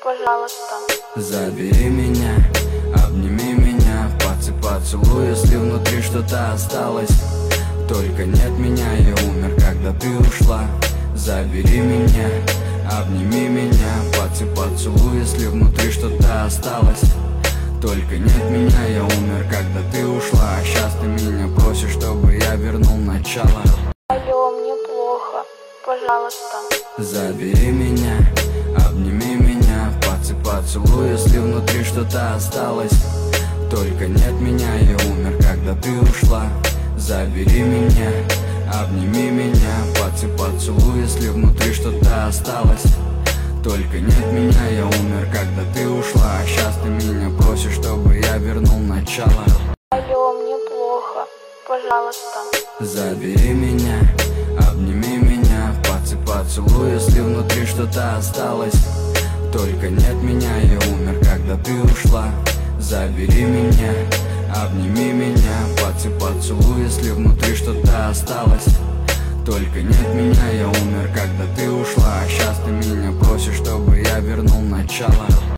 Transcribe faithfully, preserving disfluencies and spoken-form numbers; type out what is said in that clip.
пожалуйста. Забери меня, обними меня, поцелуй, если внутри что-то осталось. Только нет меня, я умер, когда ты ушла. Забери меня, обними меня, поцелуй, если внутри что-то осталось. Только нет меня, я умер, когда ты ушла. А сейчас ты меня просишь, чтобы я вернул начало. Алло, мне плохо, пожалуйста. Забери меня, обними меня, поцелуй, если внутри что-то осталось. Только нет меня, я умер, когда ты ушла. Забери меня, обними меня, поцелуй, если внутри что-то осталось. Только нет меня, я умер, когда ты ушла. А сейчас ты меня просишь, чтобы я вернул начало. Алло, мне плохо, пожалуйста. Забери меня, обними меня, поцелуй, если внутри что-то осталось. Только нет меня, я умер, когда ты ушла. Забери меня, обними меня, поцелуй, если внутри что-то осталось. Только нет меня, я умер,